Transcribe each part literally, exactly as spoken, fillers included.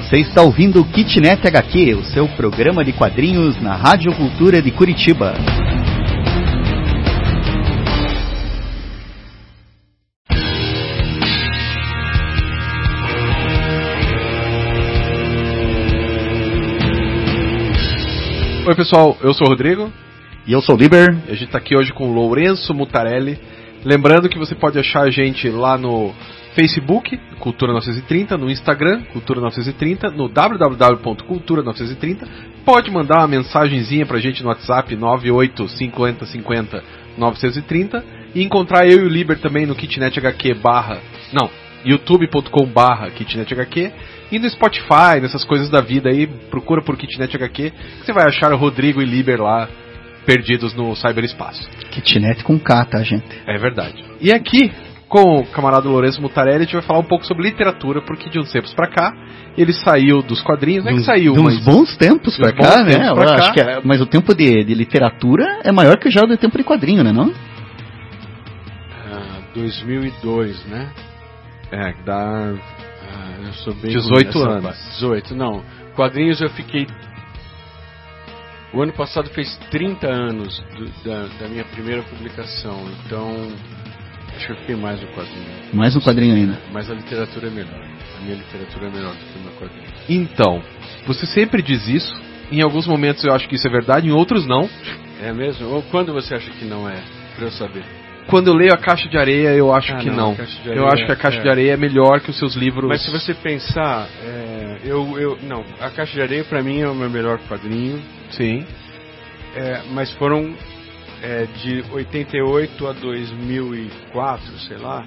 Você está ouvindo o Kitnet H Q, o seu programa de quadrinhos na Rádio Cultura de Curitiba. Oi pessoal, eu sou o Rodrigo. E eu sou o Liber. E a gente está aqui hoje com o Lourenço Mutarelli. Lembrando que você pode achar a gente lá no Facebook, Cultura novecentos e trinta, no Instagram, Cultura novecentos e trinta, no w w w ponto cultura novecentos e trinta. Pode mandar uma mensagenzinha pra gente no WhatsApp nove oito cinco zero cinco zero nove zero três zero e encontrar eu e o Liber também no KitnetHQ barra, não, youtube ponto com barra KitnetHQ e no Spotify, nessas coisas da vida aí, procura por KitnetHQ que você vai achar o Rodrigo e Liber lá perdidos no cyberespaço. Kitnet com K, tá, gente? É verdade. E aqui, com o camarada Lourenço Mutarelli, a gente vai falar um pouco sobre literatura, porque de uns tempos pra cá, ele saiu dos quadrinhos, não é que saiu, de uns mas... bons tempos pra bons cá, tempos né? pra Eu cá. acho que é, mas o tempo de, de literatura é maior que já o do tempo de quadrinho, né, não? Ah, dois mil e dois, né? É, dá... Ah, eu sou bem dezoito ruim nessa anos. parte. dezoito, não. Quadrinhos eu fiquei... O ano passado fez trinta anos do, da, da minha primeira publicação, então acho que eu fiquei mais no quadrinho. Mais um quadrinho ainda. Mas a literatura é melhor. A minha literatura é melhor do que o meu quadrinho. Então, você sempre diz isso, em alguns momentos eu acho que isso é verdade, em outros não. É mesmo? Ou quando você acha que não é? Pra eu saber. Quando eu leio A Caixa de Areia, eu acho Ah, que não, não. A Caixa de Areia Eu acho que A Caixa é- de Areia é melhor que os seus livros... Mas se você pensar, é, eu, eu, não, A Caixa de Areia pra mim é o meu melhor quadrinho. Sim. É, mas foram é, de oitenta e oito a dois mil e quatro, sei lá.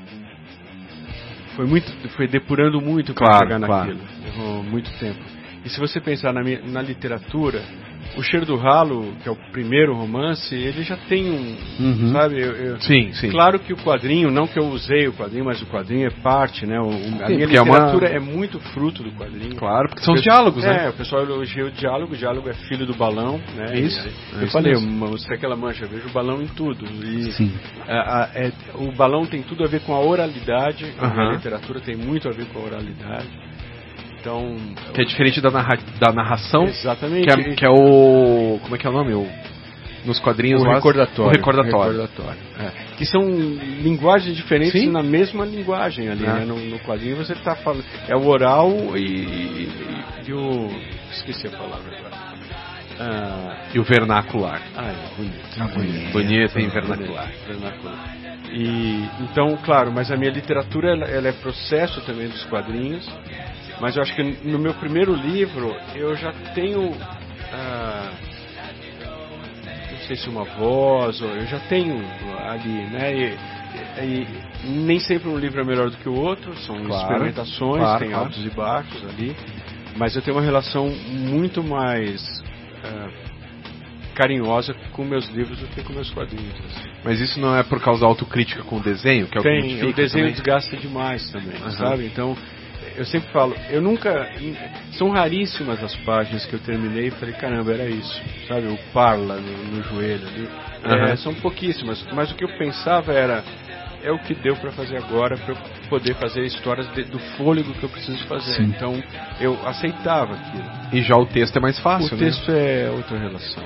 Foi muito, foi depurando muito para Claro, chegar claro. naquilo. Levou muito tempo. E se você pensar na, mi- na literatura, O Cheiro do Ralo, que é o primeiro romance, ele já tem um, Uhum. sabe? Eu, eu- Sim, sim. Claro que o quadrinho, não que eu usei o quadrinho, mas o quadrinho é parte, né? O, o- a Sim, minha porque é uma- literatura é muito fruto do quadrinho. Claro, porque são os Porque- diálogos, é, né? o pessoal elogia o diálogo, o diálogo é filho do balão, né? Isso, E- é eu isso falei, mesmo. uma, você aquela mancha, eu vejo o balão em tudo. E Sim. a- a- é- o balão tem tudo a ver com a oralidade, a Aham. literatura tem muito a ver com a oralidade. Então. Que é diferente da, narra... da narração, Exatamente. que é, que é o... Como é que é o nome? O... Nos quadrinhos o lá... recordatório. O recordatório. O recordatório, é. Que são linguagens diferentes Sim. na mesma linguagem ali, É. né? No, no quadrinho você está falando. É o oral e, e, e o. Esqueci a palavra agora. Ah, E o vernacular. ah, é bonito. Ah, bonito. Bonito em vernacular. Vernacular. E, então, claro, mas a minha literatura ela, ela é processo também dos quadrinhos. Mas eu acho que no meu primeiro livro eu já tenho. Ah, não sei se uma voz, ou eu já tenho ali, né? E, e- e nem sempre um livro é melhor do que o outro, são Claro, experimentações, claro, tem claro. altos e baixos ali. Mas eu tenho uma relação muito mais ah, carinhosa com meus livros do que com meus quadrinhos. assim. Mas isso não é por causa da autocrítica com o desenho, que é o que Tem, identifica o desenho também? desgasta demais também, Aham. sabe? Então, eu sempre falo, eu nunca. São raríssimas as páginas que eu terminei e falei, caramba, era isso, sabe? O parla no, no joelho ali. Aham. É, são pouquíssimas, mas o que eu pensava era, é o que deu para fazer agora, para eu poder fazer histórias de- do fôlego que eu preciso fazer. Sim. Então, eu aceitava aquilo. E já o texto é mais fácil, O né? texto é outra relação.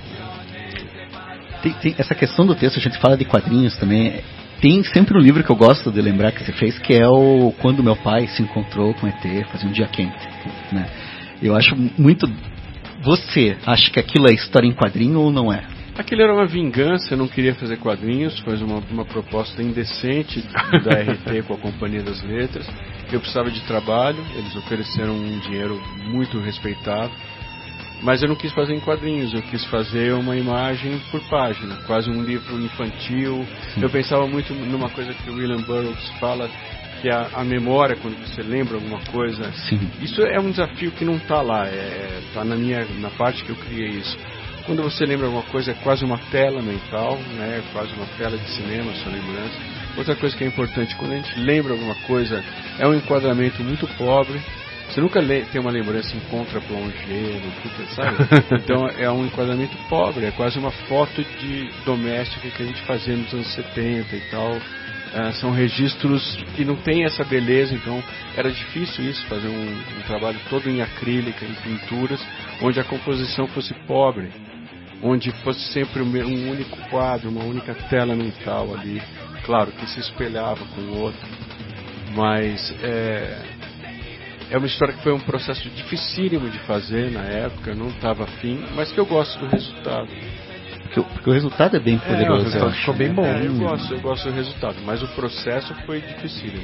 Tem, tem essa questão do texto, a gente fala de quadrinhos também. Tem sempre um livro que eu gosto de lembrar que você fez, que é o Quando Meu Pai Se Encontrou com E T, Fazia um Dia Quente, né? Eu acho muito... Você acha que aquilo é história em quadrinho ou não é? Aquilo era uma vingança, eu não queria fazer quadrinhos, foi uma, uma proposta indecente da R T com a Companhia das Letras. Eu precisava de trabalho, eles ofereceram um dinheiro muito respeitável, mas eu não quis fazer em quadrinhos, eu quis fazer uma imagem por página, quase um livro infantil. Sim. Eu pensava muito numa coisa que o William Burroughs fala, que é a, a memória, quando você lembra alguma coisa. Sim. Isso é um desafio que não está lá, está na minha, na parte que eu criei isso. Quando você lembra alguma coisa, é quase uma tela mental, né? É quase uma tela de cinema, sua lembrança. Outra coisa que é importante, quando a gente lembra alguma coisa, é um enquadramento muito pobre. Você nunca le- tem uma lembrança em contra-plongé, sabe? Então é um enquadramento pobre, é quase uma foto de doméstica que a gente fazia nos anos setenta e tal. uh, são registros que não tem essa beleza, então era difícil isso, fazer um, um trabalho todo em acrílica, em pinturas, onde a composição fosse pobre, onde fosse sempre um único quadro, uma única tela mental ali, claro que se espelhava com o outro, mas é, é uma história que foi um processo dificílimo de fazer na época, eu não estava afim, mas que eu gosto do resultado. Porque, porque o resultado é bem poderoso. É, o resultado ficou bem bom. É, eu, gosto, eu gosto do resultado, mas o processo foi dificílimo.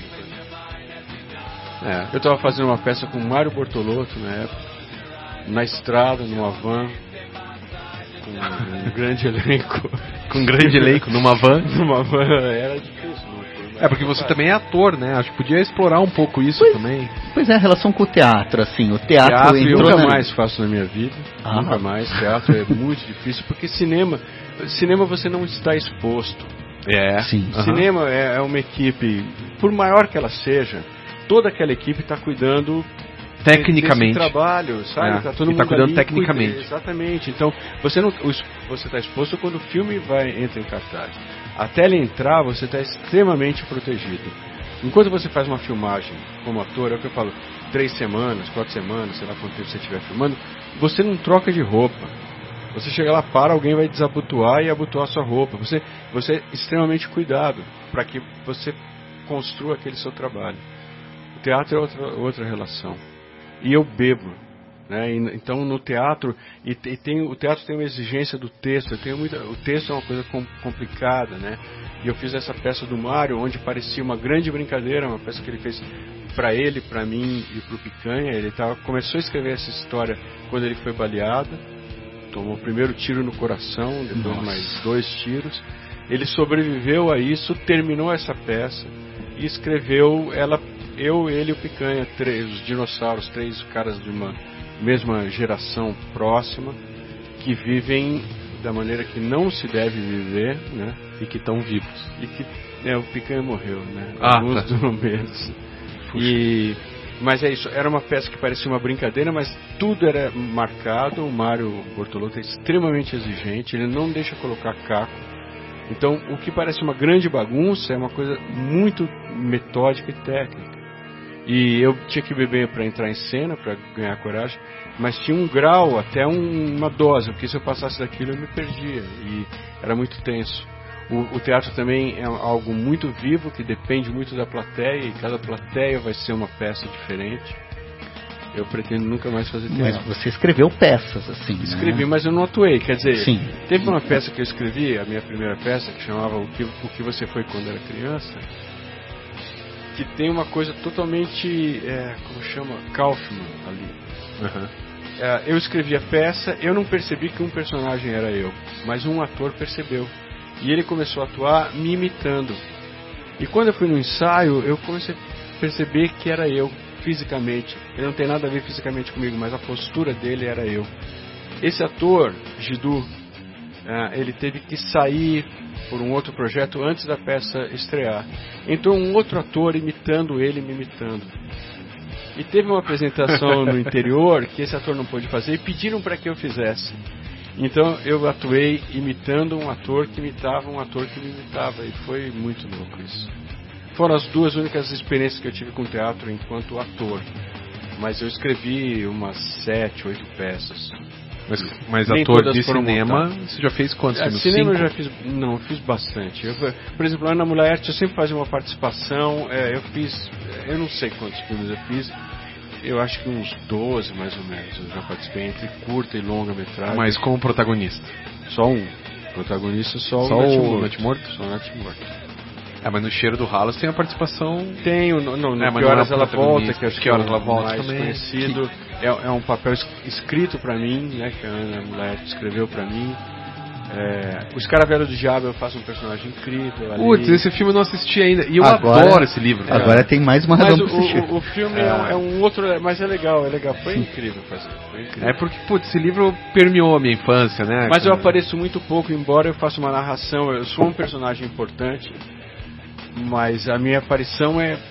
É, eu estava fazendo uma peça com o Mário Bortolotto na época, na estrada, numa van, com um grande elenco. Com um grande elenco, numa van? Numa van, era difícil. É, porque você também é ator, né? Acho que podia explorar um pouco isso pois, também. Pois é, a relação com o teatro, assim, o teatro, teatro entrou eu nunca na... mais faço na minha vida, ah. nunca mais, teatro é muito difícil, porque cinema, cinema você não está exposto. É. Sim. Uhum. Cinema é, é uma equipe, por maior que ela seja, toda aquela equipe está cuidando tecnicamente desse trabalho, sabe? É. Tá todo e mundo tá cuidando ali, tecnicamente. Cuida, exatamente. Então, você não você está exposto quando o filme vai entra em cartaz. Até ele entrar, você está extremamente protegido. Enquanto você faz uma filmagem como ator, é o que eu falo, três semanas, quatro semanas, sei lá quanto tempo você estiver filmando, você não troca de roupa. Você chega lá, para, alguém vai desabotoar e abotoar a sua roupa. Você, você é extremamente cuidado para que você construa aquele seu trabalho. O teatro é outra, outra relação. E eu bebo. Né? E, então no teatro, e, e tem, o teatro tem uma exigência do texto. Eu tenho muita, o texto é uma coisa com, complicada, né? E eu fiz essa peça do Mário, onde parecia uma grande brincadeira, uma peça que ele fez para ele, para mim e para o Picanha. Ele tava, começou a escrever essa história quando ele foi baleado, tomou o primeiro tiro no coração, depois Nossa. mais dois tiros. Ele sobreviveu a isso, terminou essa peça e escreveu ela, eu, ele e o Picanha, três, os dinossauros, três caras de uma mesma geração próxima, que vivem da maneira que não se deve viver, né? E que estão vivos. E que é, o Picanha morreu, né? Ah, Alguns tá. momentos. E mas é isso, era uma peça que parecia uma brincadeira, mas tudo era marcado. O Mário Bortolotto é extremamente exigente, ele não deixa colocar caco. Então, o que parece uma grande bagunça é uma coisa muito metódica e técnica. E eu tinha que beber para entrar em cena, para ganhar coragem, mas tinha um grau, até um, uma dose, porque se eu passasse daquilo eu me perdia, e era muito tenso. O, o teatro também é algo muito vivo, que depende muito da plateia, e cada plateia vai ser uma peça diferente. Eu pretendo nunca mais fazer teatro. Mas você escreveu peças, assim, Escrevi, né? mas eu não atuei, quer dizer, Sim. Teve uma peça que eu escrevi, a minha primeira peça, que chamava O que, o que Você Foi Quando Era Criança, que tem uma coisa totalmente, é, como chama, Kaufman ali. Uhum. É, eu escrevi a peça, eu não percebi que um personagem era eu, mas um ator percebeu. E ele começou a atuar me imitando. E quando eu fui no ensaio, eu comecei a perceber que era eu, fisicamente. Ele não tem nada a ver fisicamente comigo, mas a postura dele era eu. Esse ator, Gidu, é, ele teve que sair por um outro projeto antes da peça estrear. Entrou um outro ator imitando ele, me imitando. E teve uma apresentação no interior que esse ator não pôde fazer e pediram para que eu fizesse. Então eu atuei imitando um ator que imitava um ator que me imitava, e foi muito louco isso. Foram as duas únicas experiências que eu tive com teatro enquanto ator. Mas eu escrevi umas sete, oito peças. Mas, mas ator de cinema, montadas. Você já fez quantos é, filmes? Cinema Cinco? eu já fiz, não, eu fiz bastante. Eu, por exemplo, lá na Mulher eu sempre fazia uma participação, é, eu fiz, eu não sei quantos filmes eu fiz, eu acho que uns doze mais ou menos, eu já participei entre curta e longa metragem. Mas como protagonista? Só um. Protagonista só, só o Natimorto? Só o Natimorto. É, mas no Cheiro do Ralo tem a participação... Tem, no, no, no é, Que Horas Ela Volta, que acho que que é Horas Ela Volta mais também. conhecido. Que... É, é um papel es, escrito pra mim, né, que a Ana Mulher escreveu pra mim. É, o Escaravelho do Diabo eu faço um personagem incrível ali. Putz, esse filme eu não assisti ainda. E eu agora, adoro esse livro. É. Agora tem mais uma razão mas pra assistir. O, o filme é. É, um, é um outro... Mas é legal, é legal. Foi incrível fazer. Foi incrível. É porque, putz, esse livro permeou a minha infância, né? Mas eu apareço muito pouco, embora eu faça uma narração. Eu sou um personagem importante, mas a minha aparição é, é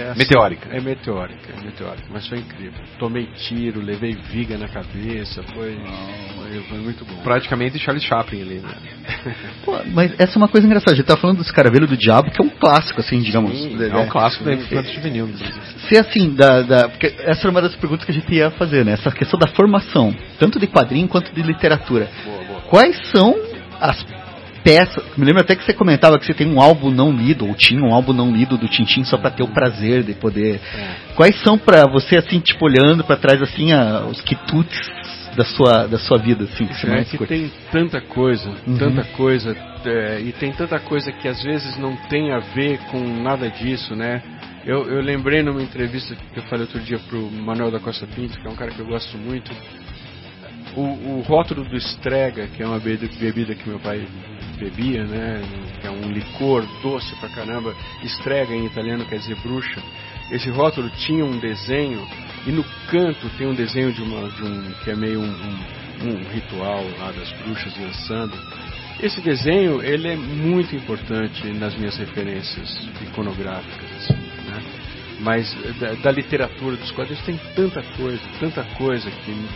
é assim, meteórica. É meteórica, é meteórica, mas foi incrível. Tomei tiro, levei viga na cabeça, foi, foi, foi muito bom. Praticamente Charlie Chaplin ali, né? Pô, mas essa é uma coisa engraçada. A gente tá falando do Escaravelho do Diabo, que é um clássico, assim, digamos. Sim, é, é um clássico da infância juvenil. Se assim, da, da, porque essa era uma das perguntas que a gente ia fazer, né? Essa questão da formação, tanto de quadrinho quanto de literatura. Boa, boa. Quais são as peças? Me lembro até que você comentava que você tem um álbum não lido, ou tinha um álbum não lido do Tintin só para ter o prazer de poder. É. Quais são para você, assim, tipo, olhando para trás, assim, a, os quitutes da sua, da sua vida, assim, que você é mais que curte? Tem tanta coisa, uhum. tanta coisa, é, e tem tanta coisa que às vezes não tem a ver com nada disso, né? Eu, eu lembrei numa entrevista que eu falei outro dia pro Manuel da Costa Pinto, que é um cara que eu gosto muito, o, o rótulo do Strega, que é uma bebida, bebida que meu pai bebia, né? Que é um licor doce pra caramba. Strega em italiano quer dizer bruxa. Esse rótulo tinha um desenho, e no canto tem um desenho de, uma, de um que é meio um, um, um ritual lá das bruxas dançando. Esse desenho, ele é muito importante nas minhas referências iconográficas, assim, né? Mas da, da literatura, dos quadrinhos, tem tanta coisa, tanta coisa que...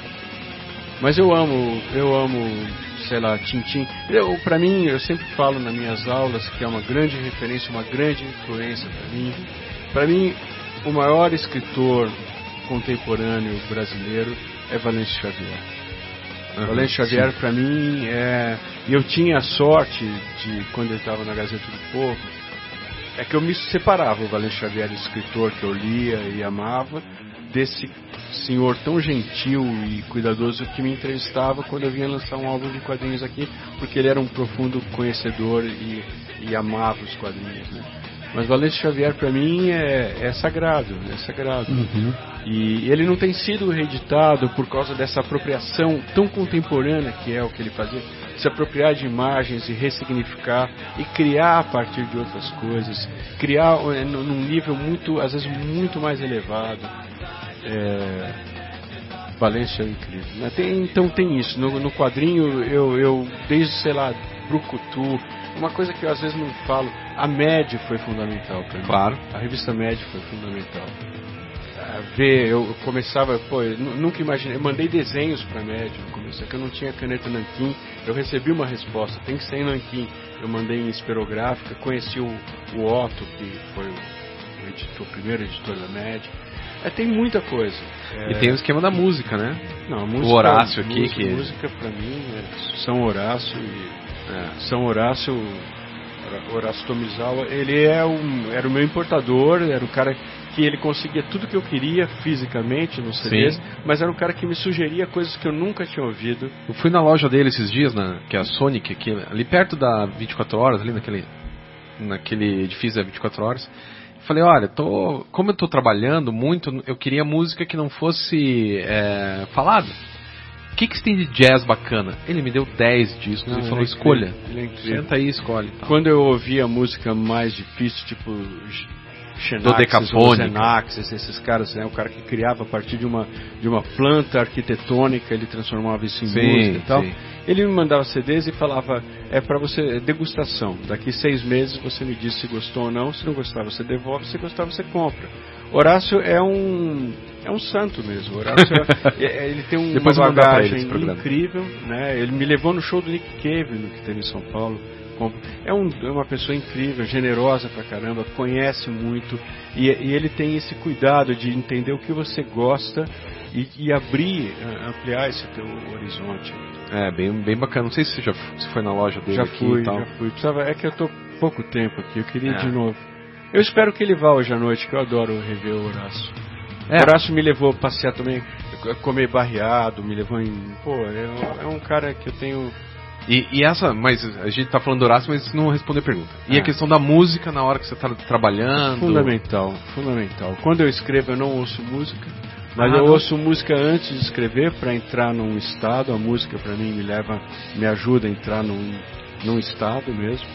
Mas eu amo, eu amo, sei lá, Tintin. Eu, pra mim, eu sempre falo nas minhas aulas que é uma grande referência, uma grande influência pra mim. Pra mim, o maior escritor contemporâneo brasileiro é Valêncio Xavier. Uhum, Valêncio Xavier, para mim, é... E eu tinha a sorte de, quando eu estava na Gazeta do Povo, é que eu me separava, o Valêncio Xavier, escritor que eu lia e amava, desse senhor tão gentil e cuidadoso que me entrevistava quando eu vinha lançar um álbum de quadrinhos aqui, porque ele era um profundo conhecedor e, e amava os quadrinhos, né? Mas Valêncio Xavier, para mim, é, é sagrado, é sagrado. Uhum. E ele não tem sido reeditado por causa dessa apropriação tão contemporânea que é o que ele fazia, se apropriar de imagens e ressignificar e criar a partir de outras coisas, criar num nível muito, às vezes, muito mais elevado. É... Valêncio é incrível, né? Tem, então tem isso, no, no quadrinho eu, eu, desde, sei lá, Brucutu, uma coisa que eu às vezes não falo, a Mad foi fundamental para mim. Claro. A revista Mad foi fundamental. Ver, eu começava, pô, eu nunca imaginei, eu mandei desenhos para a Mad no começo, é que eu não tinha caneta nanquim, eu recebi uma resposta, tem que ser em nanquim. Eu mandei em esferográfica, conheci o, o Otto, que foi o, editor, o primeiro editor da Mad. É, tem muita coisa. É... E tem o esquema da música, né? Não, a música, o Horácio aqui. Música, que... música pra mim é São Horácio e é, São Horácio, Horácio Tomizawa, ele é um, era o meu importador, era o cara que ele conseguia tudo que eu queria fisicamente nos C Ds, sim, mas era um cara que me sugeria coisas que eu nunca tinha ouvido. Eu fui na loja dele esses dias, né, que é a Sonic, aqui, ali perto da vinte e quatro horas, ali naquele, naquele edifício da vinte e quatro horas. Falei, olha, tô, como eu estou trabalhando muito, eu queria música que não fosse é, falada. O que, que você tem de jazz bacana? Ele me deu dez discos não, e falou, é escolha. Ele é incrível. Senta aí e escolhe. Tá. Quando eu ouvia música mais difícil, tipo Xenaxes, Xenaxes, esses caras, né? O cara que criava a partir de uma, de uma planta arquitetônica, ele transformava isso em sim, música e tal. Sim. Ele me mandava C Ds e falava, é para você, degustação. Daqui seis meses você me diz se gostou ou não. Se não gostar, você devolve. Se gostar, você compra. Horácio é um é um santo mesmo. Horácio é, ele tem um, uma bagagem incrível, né? Ele me levou no show do Nick Cave que teve em São Paulo. É, um, é uma pessoa incrível, generosa pra caramba, conhece muito e, e ele tem esse cuidado de entender o que você gosta e, e abrir, ampliar esse teu horizonte. É, bem, bem bacana. Não sei se você já se foi na loja dele já aqui fui, e tal. Já fui, Precisava, é que eu tô pouco tempo aqui, eu queria é. ir de novo. Eu espero que ele vá hoje à noite, que eu adoro rever o Horácio. É. O Horácio me levou a passear também, comer barreado, me levou em... Pô, é, é um cara que eu tenho... E, e essa, mas a gente tá falando do Horácio, mas não respondeu a pergunta. E é. a questão da música na hora que você tá trabalhando? Fundamental, fundamental. Quando eu escrevo eu não ouço música, mas ah, eu não. ouço música antes de escrever para entrar num estado. A música para mim me leva, me ajuda a entrar num, num estado mesmo.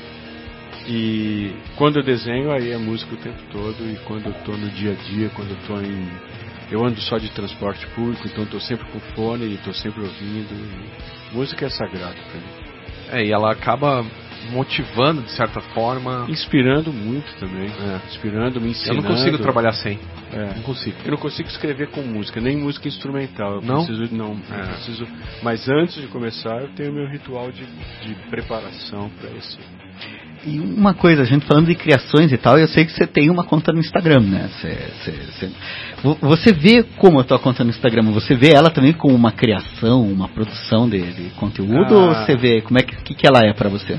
E quando eu desenho aí é música o tempo todo. E quando eu tô no dia a dia, quando eu tô em... Eu ando só de transporte público, então estou sempre com fone e estou sempre ouvindo. E música é sagrada para mim. É, e ela acaba motivando de certa forma. Inspirando muito também. É. Inspirando, me ensinando. Eu não consigo trabalhar sem. É. Não consigo. Eu não consigo escrever com música, nem música instrumental. Eu não? Preciso, não, é. eu preciso. Mas antes de começar, eu tenho meu ritual de, de preparação para esse. E uma coisa, a gente falando de criações e tal, eu sei que você tem uma conta no Instagram, né? Você, você, você, você vê como a tua conta no Instagram, você vê ela também como uma criação, uma produção de, de conteúdo, ah. ou você vê, como é que, que, que ela é para você?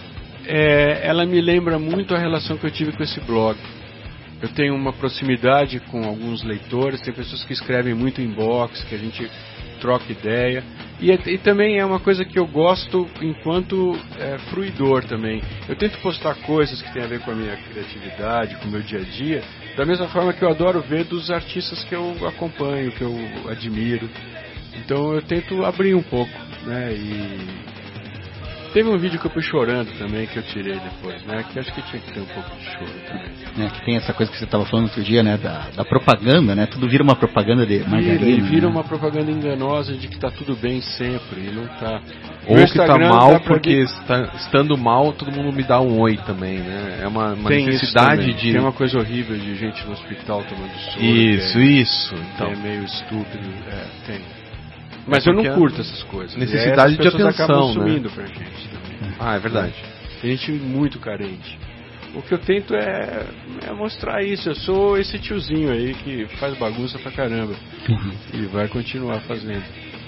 É, ela me lembra muito a relação que eu tive com esse blog. Eu tenho uma proximidade com alguns leitores, tem pessoas que escrevem muito inbox, que a gente troca ideia. E, e também é uma coisa que eu gosto enquanto é, fruidor também. Eu tento postar coisas que têm a ver com a minha criatividade, com o meu dia a dia, da mesma forma que eu adoro ver dos artistas que eu acompanho, que eu admiro. Então eu tento abrir um pouco, né? E teve um vídeo que eu fui chorando também, que eu tirei depois, né? Que acho que tinha que ter um pouco de choro também. É, que tem essa coisa que você estava falando outro dia, né? Da, da propaganda, né? Tudo vira uma propaganda de margarina. Vira, e vira né? uma propaganda enganosa de que tá tudo bem sempre, e não tá. Ou que tá mal porque está, estando mal, todo mundo me dá um oi também, né? É uma, uma tem necessidade de... Tem uma coisa horrível de gente no hospital tomando soro. Isso, é, isso. Então. É meio estúpido, é, tem. Mas é eu não curto essas coisas. Necessidade de atenção, acabam né? sumindo pra gente também. Ah, é verdade. Tem gente muito carente. O que eu tento é, é mostrar isso. Eu sou esse tiozinho aí que faz bagunça pra caramba. Uhum. E vai continuar fazendo.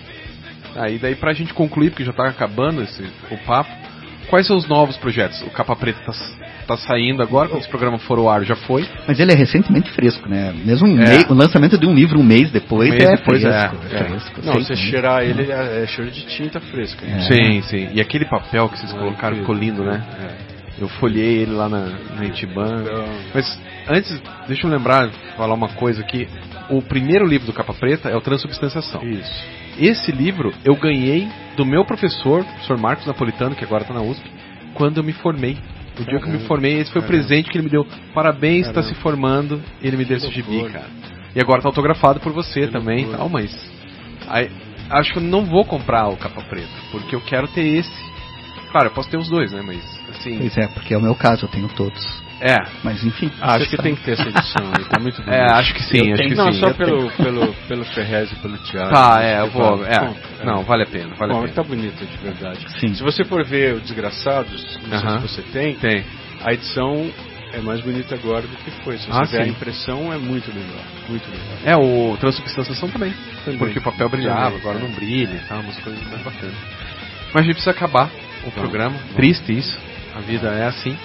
Ah, e daí pra gente concluir, porque já tá acabando esse, o papo, quais são os novos projetos? O Capa Preta tá, tá saindo agora, quando esse programa for ao ar já foi. Mas ele é recentemente fresco, né? Mesmo um é. mês, o lançamento de um livro um mês depois, um mês é, depois fresco, é, é. é fresco. Não, sei, você né? cheirar ele é, é cheiro de tinta fresca. É. Sim, sim. E aquele papel que vocês é, colocaram ficou lindo, né? É. Eu folhei ele lá na, na Itiban. Mas antes, deixa eu lembrar, falar uma coisa aqui. O primeiro livro do Capa Preta é o Transubstanciação. Isso. Esse livro eu ganhei do meu professor, o professor Marcos Napolitano, que agora está na U S P, quando eu me formei. No dia que eu me formei, esse foi o presente que ele me deu. Parabéns, está se formando. E ele me deu esse gibi, cara. E agora está autografado por você que também e tal, mas... Aí, acho que eu não vou comprar o Capa Preta, porque eu quero ter esse. Claro, eu posso ter os dois, né, mas assim... Pois é, porque é o meu caso, eu tenho todos. É. Mas enfim. Ah, acho que sabe. Tem que ter essa edição aí, tá muito bonito. É, acho que sim, eu acho que não, sim. Não, só pelo, pelo, pelo Ferrez e pelo Thiago. Tá, é, eu vou... É. Bom, é. Não, vale a pena, vale Bom, a pena. Tá bonito, de verdade. Sim. Se você for ver o Desgraçados, não uh-huh. sei se você tem, tem, a edição é mais bonita agora do que foi. Se você ah, ver sim. a impressão, é muito melhor. Muito melhor. É, o Transubstanciação também. também. Porque o papel brilhava, também, agora é. não brilha e tal, umas coisas mais bacanas. Mas a gente precisa acabar o Vamos, programa. vamos. Triste isso. A vida é assim.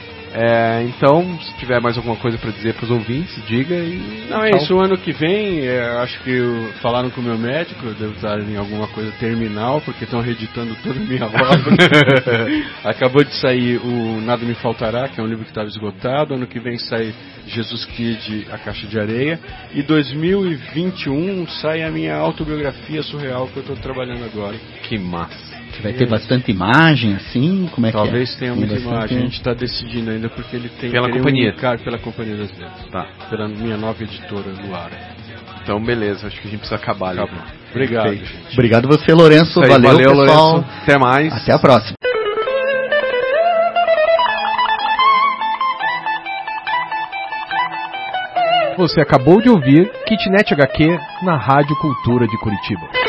É, então, se tiver mais alguma coisa para dizer para os ouvintes, diga e... Não, é isso. O ano que vem, é, acho que eu, falaram com o meu médico, eu devo estar em alguma coisa terminal, porque estão reeditando toda a minha obra. Acabou de sair o Nada Me Faltará, que é um livro que estava esgotado. Ano que vem sai Jesus Kid, A Caixa de Areia. E dois mil e vinte e um sai a minha autobiografia surreal que eu estou trabalhando agora. Que massa. Que vai ter bastante imagem, assim? Como é Talvez que é? tenha muita bastante... imagem. A gente está decidindo ainda porque ele tem... Pela ele companhia. Um, pela Companhia das Letras. Tá. Pela minha nova editora no ar. Então, beleza. Acho que a gente precisa acabar ali. Acabou. Obrigado, gente. Obrigado você, Lourenço. Aí, valeu, valeu, pessoal. Lourenço. Até mais. Até a próxima. Você acabou de ouvir Kitnet H Q na Rádio Cultura de Curitiba.